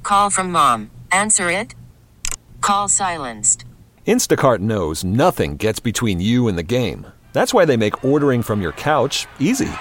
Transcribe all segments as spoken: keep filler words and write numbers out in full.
Call from mom. Answer it. Call silenced. Instacart knows nothing gets between you and the game. That's why they make ordering from your couch easy.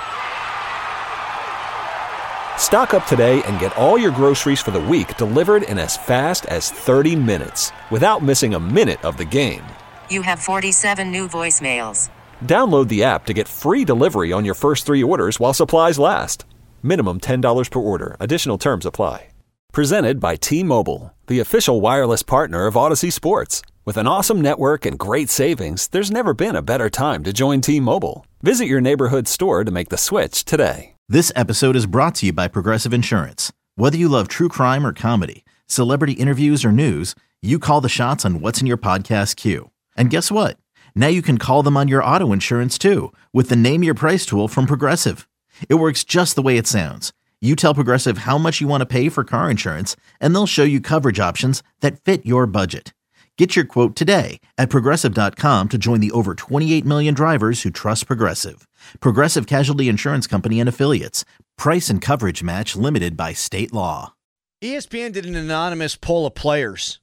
Stock up today and get all your groceries for the week delivered in as fast as thirty minutes without missing a minute of the game. You have forty-seven new voicemails. Download the app to get free delivery on your first three orders while supplies last. Minimum ten dollars per order. Additional terms apply. Presented by T-Mobile, the official wireless partner of Odyssey Sports. With an awesome network and great savings, there's never been a better time to join T-Mobile. Visit your neighborhood store to make the switch today. This episode is brought to you by Progressive Insurance. Whether you love true crime or comedy, celebrity interviews or news, you call the shots on what's in your podcast queue. And guess what? Now you can call them on your auto insurance too with the Name Your Price tool from Progressive. It works just the way it sounds. You tell Progressive how much you want to pay for car insurance, and they'll show you coverage options that fit your budget. Get your quote today at Progressive dot com to join the over twenty-eight million drivers who trust Progressive. Progressive Casualty Insurance Company and Affiliates. Price and coverage match limited by state law. E S P N did an anonymous poll of players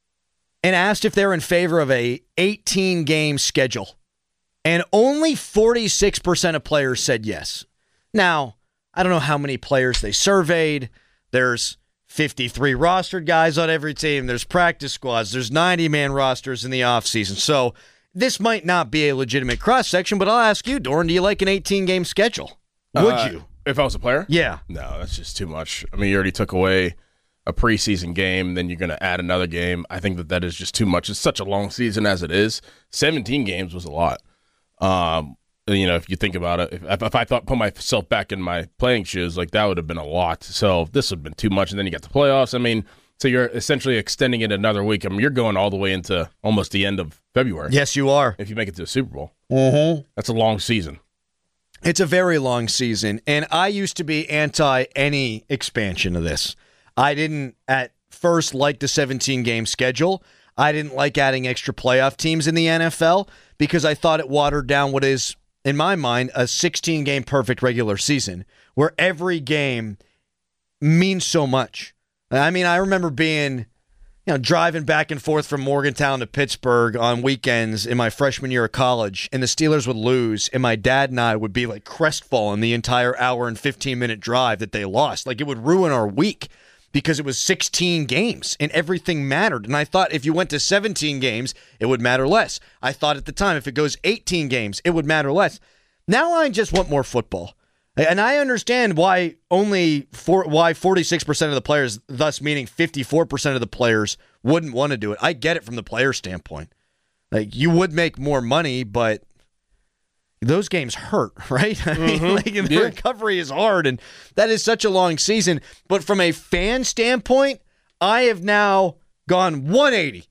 and asked if they're in favor of a eighteen-game schedule. And only forty-six percent of players said yes. Now, I don't know how many players they surveyed. There's fifty-three rostered guys on every team. There's practice squads. There's ninety-man rosters in the offseason. So this might not be a legitimate cross-section, but I'll ask you, Doran, do you like an eighteen-game schedule? Would uh, you? If I was a player? Yeah. No, that's just too much. I mean, you already took away a preseason game, then you're going to add another game. I think that that is just too much. It's such a long season as it is. seventeen games was a lot. Um, you know, if you think about it, if, if I thought put myself back in my playing shoes, like that would have been a lot. So this would have been too much. And then you got the playoffs. I mean, so you're essentially extending it another week. I mean, you're going all the way into almost the end of February. Yes, you are. If you make it to the Super Bowl. Mm-hmm. That's a long season. It's a very long season. And I used to be anti any expansion of this. I didn't at first like the seventeen-game schedule. I didn't like adding extra playoff teams in the N F L because I thought it watered down what is, in my mind, a sixteen-game perfect regular season where every game means so much. I mean, I remember being, you know, driving back and forth from Morgantown to Pittsburgh on weekends in my freshman year of college, and the Steelers would lose, and my dad and I would be like crestfallen the entire hour and fifteen-minute drive that they lost. Like, it would ruin our week because it was sixteen games and everything mattered. And I thought if you went to seventeen games, it would matter less. I thought at the time if it goes eighteen games, it would matter less. Now I just want more football. And I understand why only for, why forty-six percent of the players, thus meaning fifty-four percent of the players, wouldn't want to do it. I get it from the player standpoint. Like, you would make more money, but those games hurt, right? I mean, Mm-hmm. like, the Yeah. recovery is hard, and that is such a long season. But from a fan standpoint, I have now gone one eighty.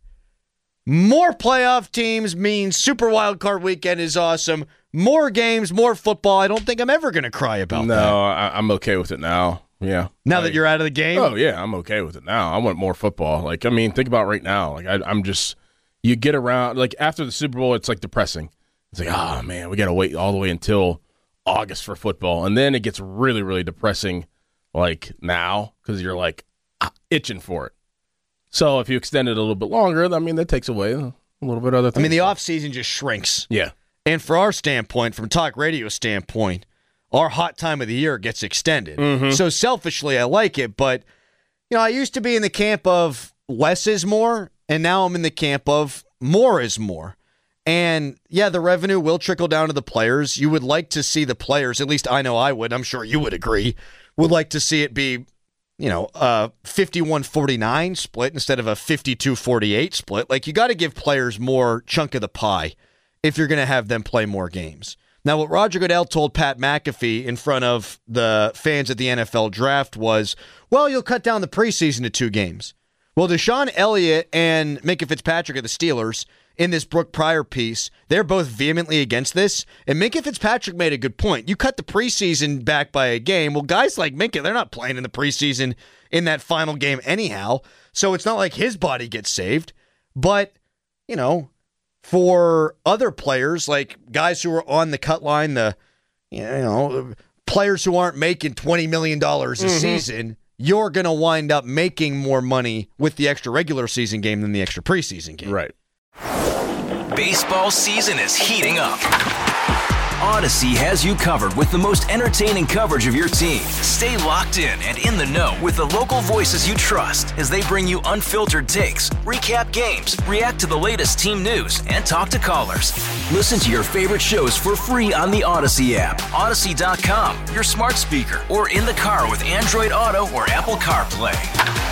More playoff teams means Super Wild Card Weekend is awesome. More games, more football. I don't think I'm ever going to cry about no, that. No, I'm okay with it now. Yeah. Now like, that you're out of the game? Oh, yeah, I'm okay with it now. I want more football. Like, I mean, think about right now. Like, I, I'm just, you get around, like, after the Super Bowl, it's like depressing. It's like, oh, man, we got to wait all the way until August for football. And then it gets really, really depressing, like, now, because you're, like, itching for it. So if you extend it a little bit longer, I mean, that takes away a little bit of other things. I mean, the offseason just shrinks. Yeah. And for our standpoint, from talk radio standpoint, our hot time of the year gets extended. Mm-hmm. So selfishly, I like it. But, you know, I used to be in the camp of less is more, and now I'm in the camp of more is more. And, yeah, the revenue will trickle down to the players. You would like to see the players, at least I know I would, I'm sure you would agree, would like to see it be, you know, a fifty-one forty-nine split instead of a fifty-two forty-eight split. Like, you got to give players more chunk of the pie if you're going to have them play more games. Now, what Roger Goodell told Pat McAfee in front of the fans at the N F L draft was, well, you'll cut down the preseason to two games. Well, Deshaun Elliott and Minkah Fitzpatrick of the Steelers, in this Brooke Pryor piece, they're both vehemently against this. And Minkah Fitzpatrick made a good point. You cut the preseason back by a game. Well, guys like Minkah, they're not playing in the preseason in that final game anyhow. So it's not like his body gets saved. But, you know, for other players, like guys who are on the cut line, the, you know, players who aren't making twenty million dollars a mm-hmm. season, you're going to wind up making more money with the extra regular season game than the extra preseason game. Right. Baseball season is heating up. Odyssey has you covered with the most entertaining coverage of your team. Stay locked in and in the know with the local voices you trust as they bring you unfiltered takes, recap games, react to the latest team news, and talk to callers. Listen to your favorite shows for free on the Odyssey app, Odyssey dot com, your smart speaker, or in the car with Android Auto or Apple CarPlay.